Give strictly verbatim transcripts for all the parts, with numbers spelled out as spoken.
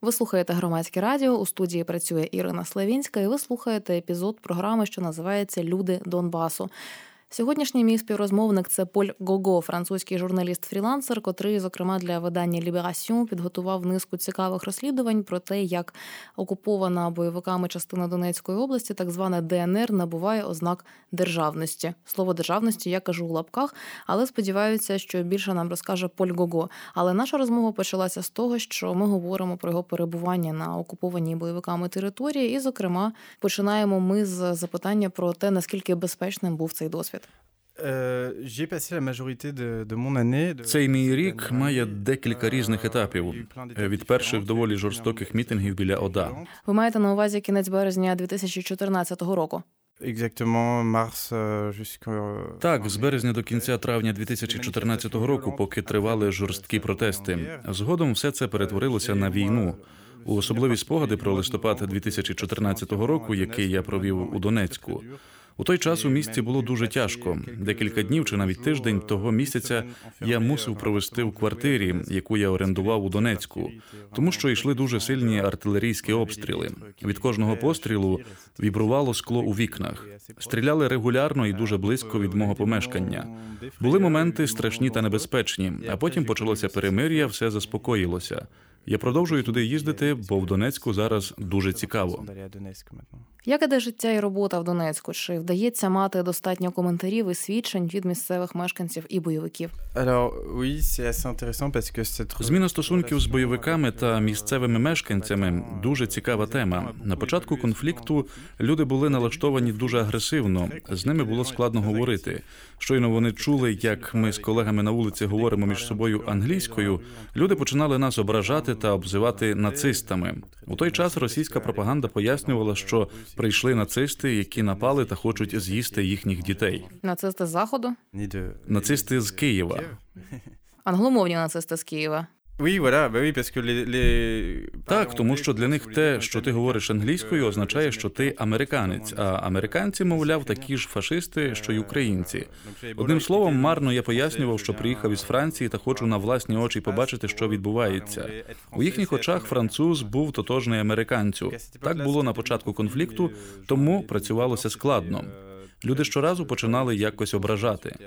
Ви слухаєте Громадське радіо, у студії працює Ірина Славінська, і ви слухаєте епізод програми, що називається «Люди Донбасу». Сьогоднішній мій співрозмовник – це Поль Гого, французький журналіст-фрілансер, котрий, зокрема, для видання «Ліберасьон» підготував низку цікавих розслідувань про те, як окупована бойовиками частина Донецької області, так звана Де Ен Ер, набуває ознак державності. Слово «державності» я кажу у лапках, але сподіваюся, що більше нам розкаже Поль Гого. Але наша розмова почалася з того, що ми говоримо про його перебування на окупованій бойовиками території, і, зокрема, починаємо ми з запитання про те, наскільки безпечним був цей досвід. Цей мій рік має декілька різних етапів. Від перших доволі жорстоких мітингів біля ОДА. Ви маєте на увазі кінець березня дві тисячі чотирнадцятого року? Так, з березня до кінця травня дві тисячі чотирнадцятого року, поки тривали жорсткі протести. Згодом все це перетворилося на війну. У особливі спогади про листопад дві тисячі чотирнадцятого року, який я провів у Донецьку. У той час у місті було дуже тяжко. Декілька днів чи навіть тиждень того місяця я мусив провести в квартирі, яку я орендував у Донецьку, тому що йшли дуже сильні артилерійські обстріли. Від кожного пострілу вібрувало скло у вікнах. Стріляли регулярно і дуже близько від мого помешкання. Були моменти страшні та небезпечні, а потім почалося перемир'я, все заспокоїлося. Я продовжую туди їздити, бо в Донецьку зараз дуже цікаво. Як іде життя і робота в Донецьку? Чи вдається мати достатньо коментарів і свідчень від місцевих мешканців і бойовиків? Зміна стосунків з бойовиками та місцевими мешканцями – дуже цікава тема. На початку конфлікту люди були налаштовані дуже агресивно, з ними було складно говорити. Щойно вони чули, як ми з колегами на вулиці говоримо між собою англійською, люди починали нас ображати та обзивати нацистами. У той час російська пропаганда пояснювала, що прийшли нацисти, які напали та хочуть з'їсти їхніх дітей. Нацисти з Заходу? Нацисти з Києва. Англомовні нацисти з Києва. Так, тому що для них те, що ти говориш англійською, означає, що ти американець, а американці, мовляв, такі ж фашисти, що й українці. Одним словом, марно я пояснював, що приїхав із Франції та хочу на власні очі побачити, що відбувається. У їхніх очах француз був тотожний американцю. Так було на початку конфлікту, тому працювалося складно. Люди щоразу починали якось ображати.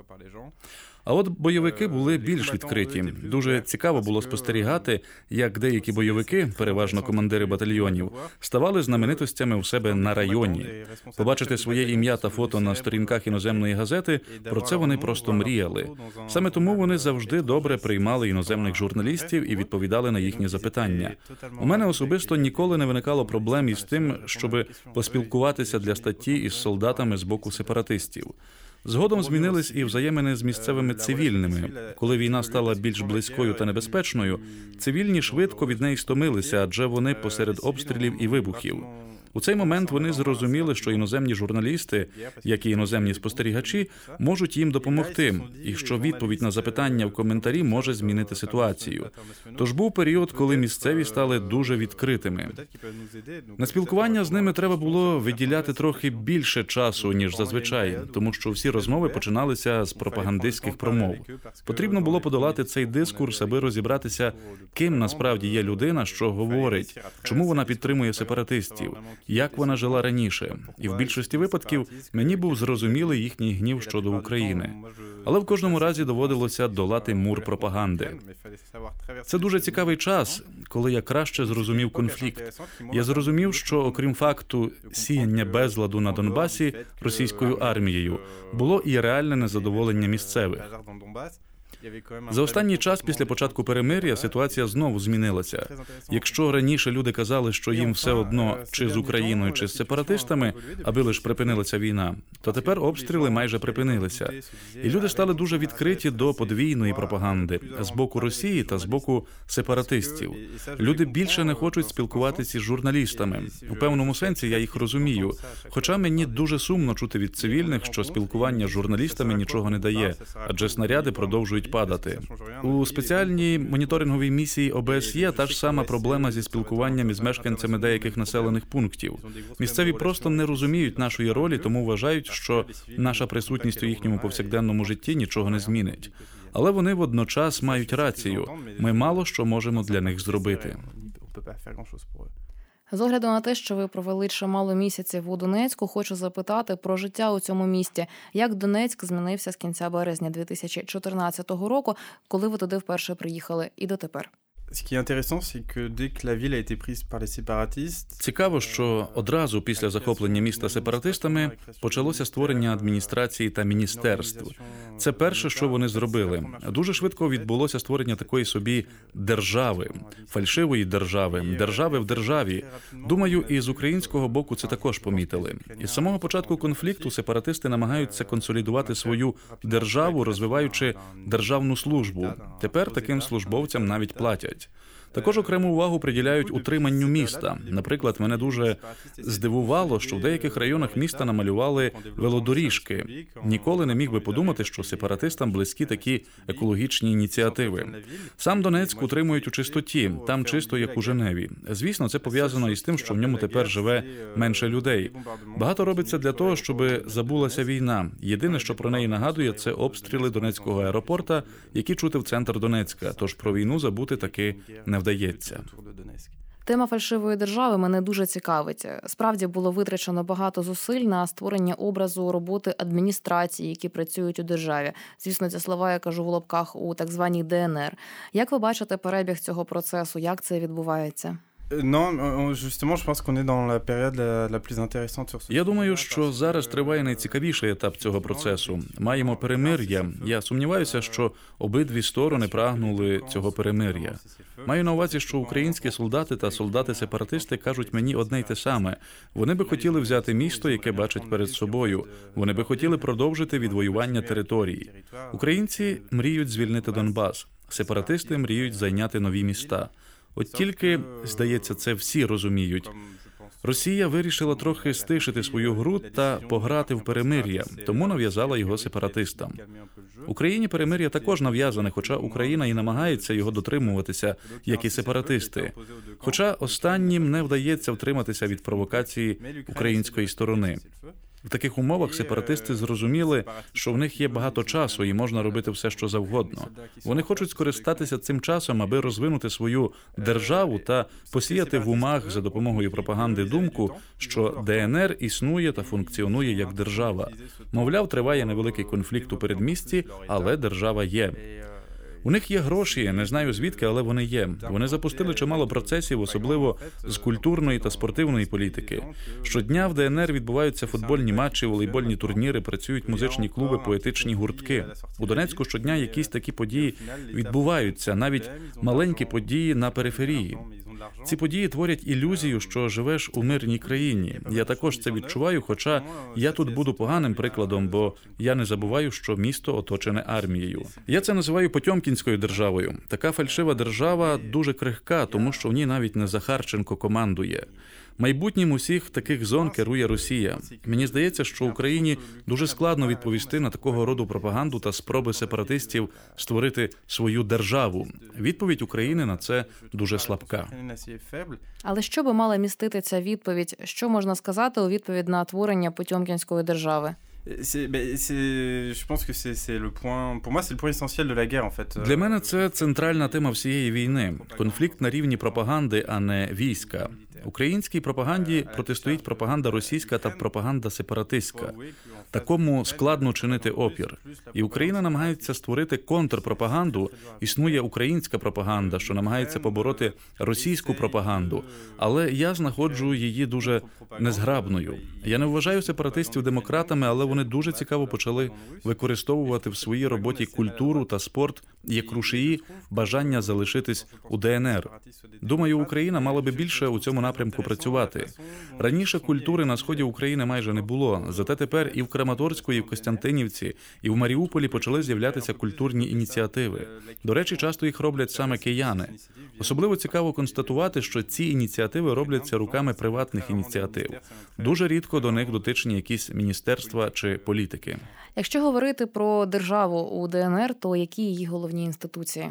А от бойовики були більш відкриті. Дуже цікаво було спостерігати, як деякі бойовики, переважно командири батальйонів, ставали знаменитостями у себе на районі. Побачити своє ім'я та фото на сторінках іноземної газети, про це вони просто мріяли. Саме тому вони завжди добре приймали іноземних журналістів і відповідали на їхні запитання. У мене особисто ніколи не виникало проблем із тим, щоб поспілкуватися для статті із солдатами з боку сепаратистів. Згодом змінились і взаємини з місцевими цивільними. Коли війна стала більш близькою та небезпечною, цивільні швидко від неї стомилися, адже вони посеред обстрілів і вибухів. У цей момент вони зрозуміли, що іноземні журналісти, як і іноземні спостерігачі, можуть їм допомогти, і що відповідь на запитання в коментарі може змінити ситуацію. Тож був період, коли місцеві стали дуже відкритими. На спілкування з ними треба було виділяти трохи більше часу, ніж зазвичай, тому що всі розмови починалися з пропагандистських промов. Потрібно було подолати цей дискурс, аби розібратися, ким насправді є людина, що говорить, чому вона підтримує сепаратистів, як вона жила раніше. І в більшості випадків мені був зрозумілий їхній гнів щодо України. Але в кожному разі доводилося долати мур пропаганди. Це дуже цікавий час, коли я краще зрозумів конфлікт. Я зрозумів, що окрім факту сіяння безладу на Донбасі російською армією, було і реальне незадоволення місцевих. За останній час після початку перемир'я ситуація знову змінилася. Якщо раніше люди казали, що їм все одно чи з Україною, чи з сепаратистами, аби лише припинилася війна, то тепер обстріли майже припинилися. І люди стали дуже відкриті до подвійної пропаганди з боку Росії та з боку сепаратистів. Люди більше не хочуть спілкуватися з журналістами. У певному сенсі я їх розумію. Хоча мені дуже сумно чути від цивільних, що спілкування з журналістами нічого не дає, адже снаряди продовжують падати. У спеціальній моніторинговій місії О Б С Є та ж сама проблема зі спілкуванням із мешканцями деяких населених пунктів. Місцеві просто не розуміють нашої ролі, тому вважають, що наша присутність у їхньому повсякденному житті нічого не змінить. Але вони водночас мають рацію. Ми мало що можемо для них зробити. З огляду на те, що ви провели чимало місяців у Донецьку, хочу запитати про життя у цьому місті. Як Донецьк змінився з кінця березня дві тисячі чотирнадцятого року, коли ви туди вперше приїхали, і дотепер? Цікаво, що одразу після захоплення міста сепаратистами почалося створення адміністрації та міністерств. Це перше, що вони зробили. Дуже швидко відбулося створення такої собі держави, фальшивої держави, держави в державі. Думаю, і з українського боку це також помітили. Із самого початку конфлікту сепаратисти намагаються консолідувати свою державу, розвиваючи державну службу. Тепер таким службовцям навіть платять. Також окрему увагу приділяють утриманню міста. Наприклад, мене дуже здивувало, що в деяких районах міста намалювали велодоріжки. Ніколи не міг би подумати, що сепаратистам близькі такі екологічні ініціативи. Сам Донецьк утримують у чистоті, там чисто, як у Женеві. Звісно, це пов'язано із тим, що в ньому тепер живе менше людей. Багато робиться для того, щоб забулася війна. Єдине, що про неї нагадує, це обстріли Донецького аеропорта, які чути в центр Донецька. Тож про війну забути таки не вдається. Тема фальшивої держави мене дуже цікавить. Справді було витрачено багато зусиль на створення образу роботи адміністрації, які працюють у державі. Звісно, ці слова я кажу в лапках у так званій Де Ен Ер. Як ви бачите перебіг цього процесу? Як це відбувається? Я думаю, що зараз триває найцікавіший етап цього процесу. Маємо перемир'я. Я сумніваюся, що обидві сторони прагнули цього перемир'я. Маю на увазі, що українські солдати та солдати-сепаратисти кажуть мені одне й те саме. Вони би хотіли взяти місто, яке бачать перед собою. Вони би хотіли продовжити відвоювання території. Українці мріють звільнити Донбас. Сепаратисти мріють зайняти нові міста. От тільки, здається, це всі розуміють. Росія вирішила трохи стишити свою гру та пограти в перемир'я, тому нав'язала його сепаратистам. Україні перемир'я також нав'язане, хоча Україна і намагається його дотримуватися, як і сепаратисти. Хоча останнім не вдається втриматися від провокації української сторони. В таких умовах сепаратисти зрозуміли, що в них є багато часу і можна робити все, що завгодно. Вони хочуть скористатися цим часом, аби розвинути свою державу та посіяти в умах за допомогою пропаганди думку, що Де Ен Ер існує та функціонує як держава. Мовляв, триває невеликий конфлікт у передмісті, але держава є. У них є гроші, не знаю звідки, але вони є. Вони запустили чимало процесів, особливо з культурної та спортивної політики. Щодня в Де Ен Ер відбуваються футбольні матчі, волейбольні турніри, працюють музичні клуби, поетичні гуртки. У Донецьку щодня якісь такі події відбуваються, навіть маленькі події на периферії. Ці події творять ілюзію, що живеш у мирній країні. Я також це відчуваю, хоча я тут буду поганим прикладом, бо я не забуваю, що місто оточене армією. Я це називаю потьомкінською державою. Така фальшива держава дуже крихка, тому що в ній навіть не Захарченко командує. Майбутнім усіх таких зон керує Росія. Мені здається, що Україні дуже складно відповісти на такого роду пропаганду та спроби сепаратистів створити свою державу. Відповідь України на це дуже слабка. Але що би мала містити ця відповідь? Що можна сказати у відповідь на творення потьомкінської держави? Для мене це центральна тема всієї війни. Конфлікт на рівні пропаганди, а не війська. Українській пропаганді протистоїть пропаганда російська та пропаганда сепаратистська. Такому складно чинити опір. І Україна намагається створити контрпропаганду. Існує українська пропаганда, що намагається побороти російську пропаганду. Але я знаходжу її дуже незграбною. Я не вважаю сепаратистів демократами, але вони дуже цікаво почали використовувати в своїй роботі культуру та спорт як рушії бажання залишитись у Де Ен Ер. Думаю, Україна мала би більше у цьому напрямку працювати. Раніше культури на сході України майже не було, зате тепер і в Краматорську, і в Костянтинівці, і в Маріуполі почали з'являтися культурні ініціативи. До речі, часто їх роблять саме кияни. Особливо цікаво констатувати, що ці ініціативи робляться руками приватних ініціатив. Дуже рідко до них дотичні якісь міністерства чи політики. Якщо говорити про державу у Де Ен Ер, то які її головні інституції?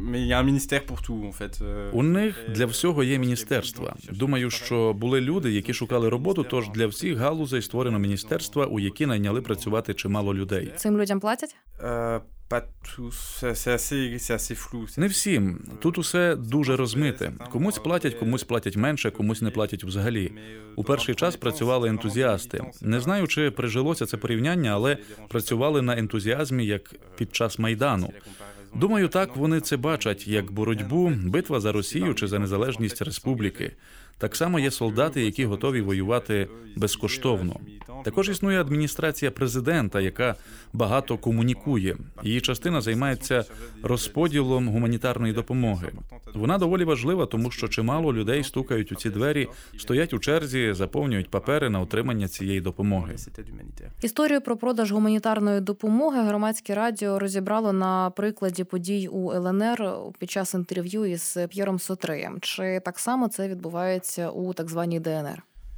У них для всього є міністерства. Думаю, що були люди, які шукали роботу, тож для всіх галузей створено міністерства, у які найняли працювати чимало людей. Цим людям платять? Не всім. Тут усе дуже розмите. Комусь платять, комусь платять менше, комусь не платять взагалі. У перший час працювали ентузіасти. Не знаю, чи прижилося це порівняння, але працювали на ентузіазмі, як під час Майдану. Думаю, так вони це бачать, як боротьбу, битва за Росію чи за незалежність республіки. Так само є солдати, які готові воювати безкоштовно. Також існує адміністрація президента, яка багато комунікує. Її частина займається розподілом гуманітарної допомоги. Вона доволі важлива, тому що чимало людей стукають у ці двері, стоять у черзі, заповнюють папери на отримання цієї допомоги. Історію про продаж гуманітарної допомоги Громадське радіо розібрало на прикладі подій у ел ен ер під час інтерв'ю із П'єром Сотреєм. Чи так само це відбувається у так званій де ен ер?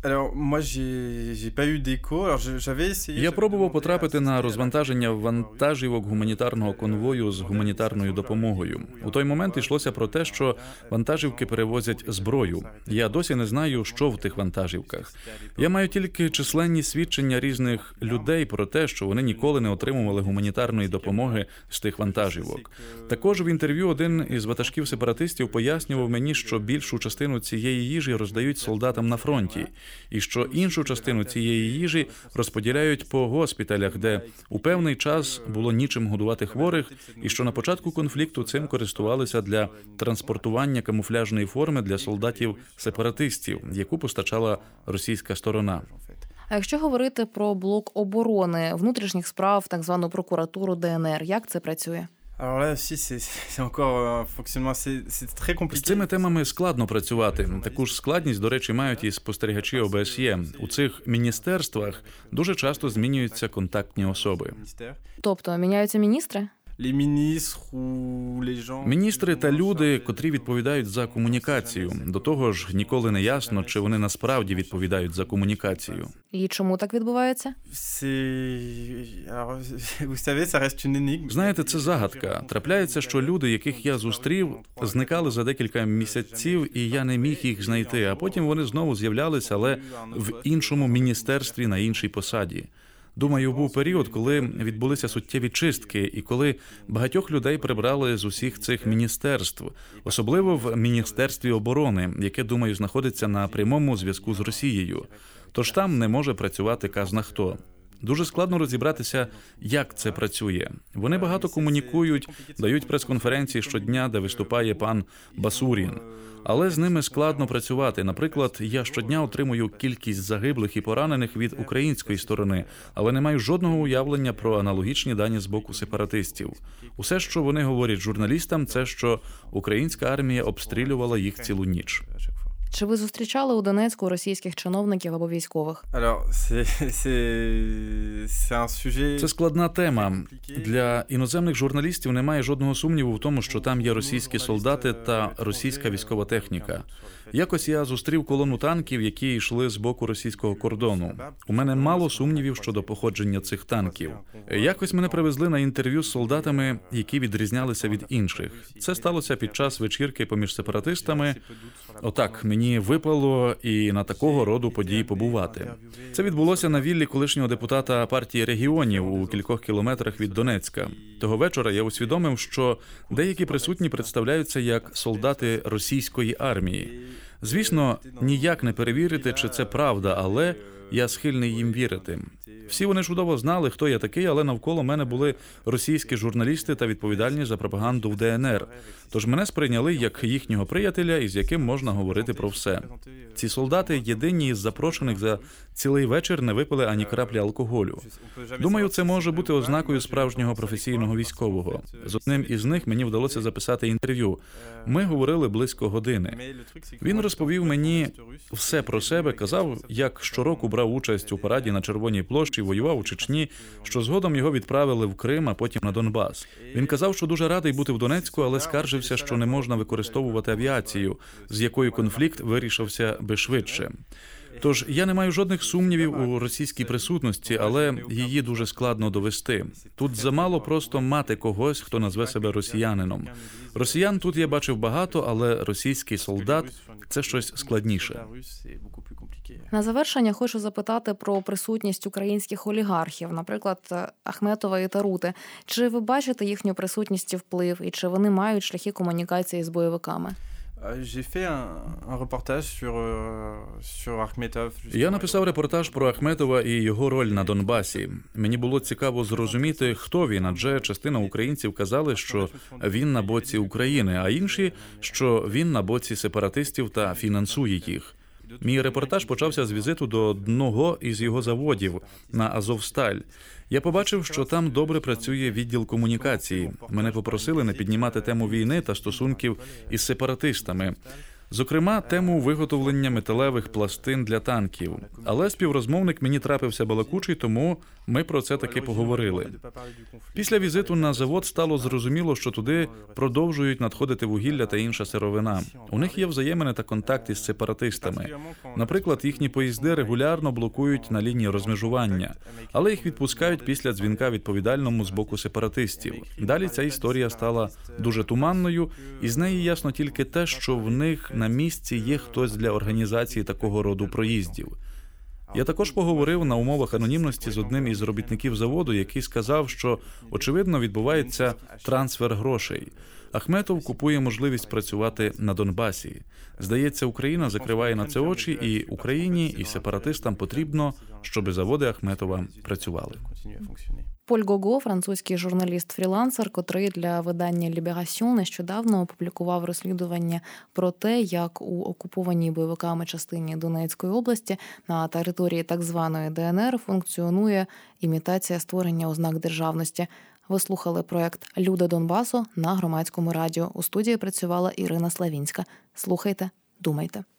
Я пробував потрапити на розвантаження вантажівок гуманітарного конвою з гуманітарною допомогою. У той момент йшлося про те, що вантажівки перевозять зброю. Я досі не знаю, що в тих вантажівках. Я маю тільки численні свідчення різних людей про те, що вони ніколи не отримували гуманітарної допомоги з тих вантажівок. Також в інтерв'ю один із ватажків сепаратистів пояснював мені, що більшу частину цієї їжі роздають солдатам на фронті, і що іншу частину цієї їжі розподіляють по госпіталях, де у певний час було нічим годувати хворих, і що на початку конфлікту цим користувалися для транспортування камуфляжної форми для солдатів-сепаратистів, яку постачала російська сторона. А якщо говорити про блок оборони, внутрішніх справ, так звану прокуратуру де ен ер, як це працює? З цими темами складно працювати. Таку ж складність, до речі, мають і спостерігачі о бе ес є. У цих міністерствах дуже часто змінюються контактні особи. Тобто міняються міністри? Міністри та люди, котрі відповідають за комунікацію. До того ж, ніколи не ясно, чи вони насправді відповідають за комунікацію. І чому так відбувається? Знаєте, це загадка. Трапляється, що люди, яких я зустрів, зникали за декілька місяців, і я не міг їх знайти, а потім вони знову з'являлися, але в іншому міністерстві на іншій посаді. Думаю, був період, коли відбулися суттєві чистки, і коли багатьох людей прибрали з усіх цих міністерств, особливо в Міністерстві оборони, яке, думаю, знаходиться на прямому зв'язку з Росією. Тож там не може працювати казна хто. Дуже складно розібратися, як це працює. Вони багато комунікують, дають прес-конференції щодня, де виступає пан Басурін. Але з ними складно працювати. Наприклад, я щодня отримую кількість загиблих і поранених від української сторони, але не маю жодного уявлення про аналогічні дані з боку сепаратистів. Усе, що вони говорять журналістам, це що українська армія обстрілювала їх цілу ніч. Чи ви зустрічали у Донецьку російських чиновників або військових? Це складна тема. Для іноземних журналістів немає жодного сумніву в тому, що там є російські солдати та російська військова техніка. Якось я зустрів колону танків, які йшли з боку російського кордону. У мене мало сумнівів щодо походження цих танків. Якось мене привезли на інтерв'ю з солдатами, які відрізнялися від інших. Це сталося під час вечірки поміж сепаратистами. Отак, мені випало і на такого роду події побувати. Це відбулося на віллі колишнього депутата партії регіонів у кількох кілометрах від Донецька. Того вечора я усвідомив, що деякі присутні представляються як солдати російської армії. Звісно, ніяк не перевірити, чи це правда, але я схильний їм вірити. Всі вони чудово знали, хто я такий, але навколо мене були російські журналісти та відповідальні за пропаганду в де ен ер. Тож мене сприйняли як їхнього приятеля, із яким можна говорити про все. Ці солдати єдині із запрошених за цілий вечір не випили ані краплі алкоголю. Думаю, це може бути ознакою справжнього професійного військового. З одним із них мені вдалося записати інтерв'ю. Ми говорили близько години. Він розповів мені все про себе, казав, як щороку брав участь у параді на Червоній площі, воював у Чечні, що згодом його відправили в Крим, а потім на Донбас. Він казав, що дуже радий бути в Донецьку, але скаржився, що не можна використовувати авіацію, з якою конфлікт вирішився би швидше. Тож я не маю жодних сумнівів у російській присутності, але її дуже складно довести. Тут замало просто мати когось, хто назве себе росіянином. Росіян тут я бачив багато, але російський солдат – це щось складніше. На завершення хочу запитати про присутність українських олігархів, наприклад, Ахметова і Тарути. Чи ви бачите їхню присутність і вплив, і чи вони мають шляхи комунікації з бойовиками? Я написав репортаж про Ахметова і його роль на Донбасі. Мені було цікаво зрозуміти, хто він, адже частина українців казали, що він на боці України, а інші, що він на боці сепаратистів та фінансує їх. Мій репортаж почався з візиту до одного із його заводів на Азовсталь. Я побачив, що там добре працює відділ комунікації. Мене попросили не піднімати тему війни та стосунків із сепаратистами. Зокрема, тему виготовлення металевих пластин для танків. Але співрозмовник мені трапився балакучий, тому ми про це таки поговорили. Після візиту на завод стало зрозуміло, що туди продовжують надходити вугілля та інша сировина. У них є взаємини та контакти з сепаратистами. Наприклад, їхні поїзди регулярно блокують на лінії розмежування, але їх відпускають після дзвінка відповідальному з боку сепаратистів. Далі ця історія стала дуже туманною, і з неї ясно тільки те, що в них на місці є хтось для організації такого роду проїздів. Я також поговорив на умовах анонімності з одним із робітників заводу, який сказав, що, очевидно, відбувається трансфер грошей. Ахметов купує можливість працювати на Донбасі. Здається, Україна закриває на це очі, і Україні, і сепаратистам потрібно, щоб заводи Ахметова працювали. Поль Гого – французький журналіст-фрілансер, котрий для видання «Ліберасьон» нещодавно опублікував розслідування про те, як у окупованій бойовиками частині Донецької області на території так званої Де Ен Ер функціонує імітація створення ознак державності. Ви слухали проект «Люди Донбасу» на Громадському радіо. У студії працювала Ірина Славінська. Слухайте, думайте.